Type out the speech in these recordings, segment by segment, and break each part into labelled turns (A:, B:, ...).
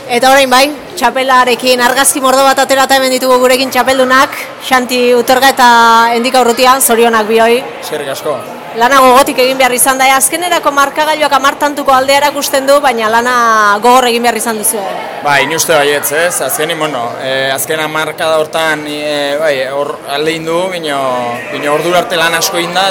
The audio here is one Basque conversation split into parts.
A: Eta orain bai, txapelarekin argazki mordo bat aterata hemen ditugu gurekin txapeldunak, Xanti Uterga eta Endika Urrutia, zorionak bihoi.
B: Eskerrik asko.
A: Lana gogotik egin behar izan da, azkenerako markagailuak 10 tantuko aldea erakusten du, baina lana gogor egin behar izan duzu.
B: Bai, ni uste baietz, ez? Azkenin, azkena markada hortan hor alde indu, bino ordura arte lan asko inda,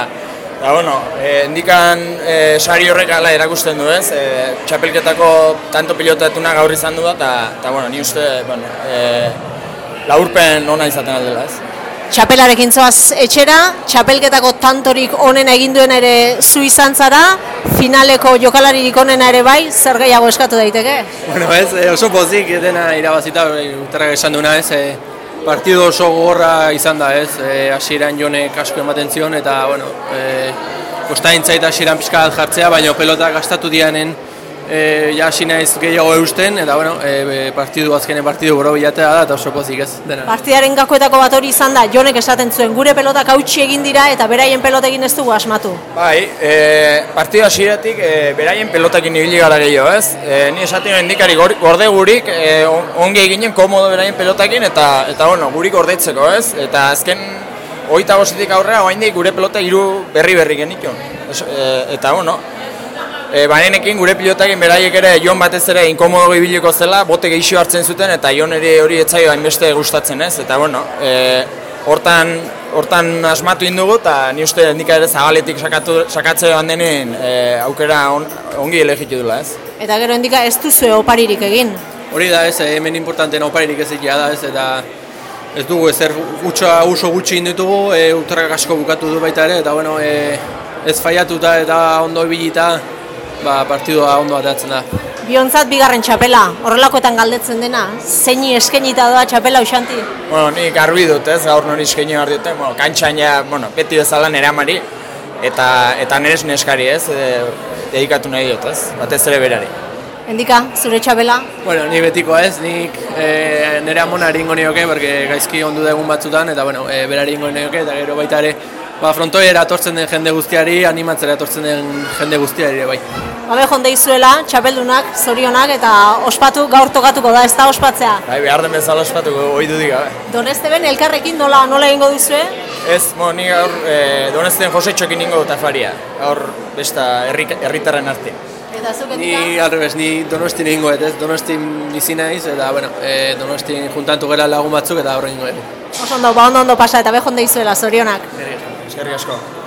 B: Endikan sari horrek ala erakusten du, ez? Txapelketako tanto pilotatuna gaur izan du eta ni uste laburpen ona izaten aldela, ez?
A: Txapelarekin zoaz etxera, txapelketako tantorik onena egin duen ere zu izan zara, finaleko jokalaririk onena ere bai, zer gehiago eskatu daiteke?
C: Oso pozik dena irabazita, Uterrak esan duena, ez? Partido oso gogorra izan da, ez? Hasieran Jonek asko ematen zion eta, kostain zait hasieran pixka bat jartzea, baina pelotak gastatu dianen hasi naiz gehiago eusten, eta, azkenen partidu boro bilatea da, eta oso pozik, ez? Dena.
A: Partidaren gakoetako bat hori izan da, Jonek esaten zuen, gure pelotak hautsi egin dira eta beraien pelotekin ez dugu asmatu.
B: Bai, partidu hasieratik beraien pelotakin ibili gara gehiago, ez? Ni esaten Endikari gorde gurik ongi eginen komodo beraien pelotakin eta gurik gordetzeko, ez? Eta azken 25tik aurrera oraindik gure pelota 3 berri genikion. Eta banenekin gure pilotakin beraiek ere Jon batez ere inkomodo ibiliko zela, bote gehiago hartzen zuten eta Jon ere hori etzaio hainbeste gustatzen, ez? Eta hortan asmatu indugu eta ni uste Endika ere zabaletik sakatze bandenen aukera ongi elegitu dula, ez?
A: Eta gero Endika ez duzue oparirik egin?
C: Hori da, ez, hemen importanten oparirik ez egia da, ez, eta ez dugu ezer uso gutxi inditugu, Uterrak asko bukatu du baita ere, eta ez faiatuta eta ondo ibilita, partidua ondo ateatzen da.
A: Biontzat bigarren txapela, horrelakoetan galdetzen dena, zeini eskenita doa txapela Xanti?
B: Nik garbi dut, ez, gaur nori eskaini behar dute, kantxan ja, beti bezala nire amari, eta nires neskari, ez, dedikatu nahi dut, ez, batez ere berari.
A: Endika, zure txapela?
C: Ni betiko ez, nik nire amonari ingo nioke, porque gaizki ondu egun batzutan, eta berari ingo nioke, eta gero baita ere, frontoiera atortzen den jende guztiari, animatzera atortzen den jende guztiari ere bai.
A: Habe jonde izuela, txapeldunak, zorionak, eta ospatu gaur tokatuko da, ez da ospatzea?
B: Bai, behar den bezala ospatuko, hoi dudik gabe.
A: Donesteben elkarrekin nola egingo duzue?
B: Ez, ni gaur Donesteben Josetxokin ingo dut afaria, gaur besta herritarren arte.
A: Eta zuk
C: Ni alrebez, ni Donostin egingo ez, Donostin bizi naiz, eta Donostin juntantu gara lagun batzuk eta horren ingo.
A: Oso ondo pasa eta be jonde izuela, zorionak.
B: Eskerrik asko.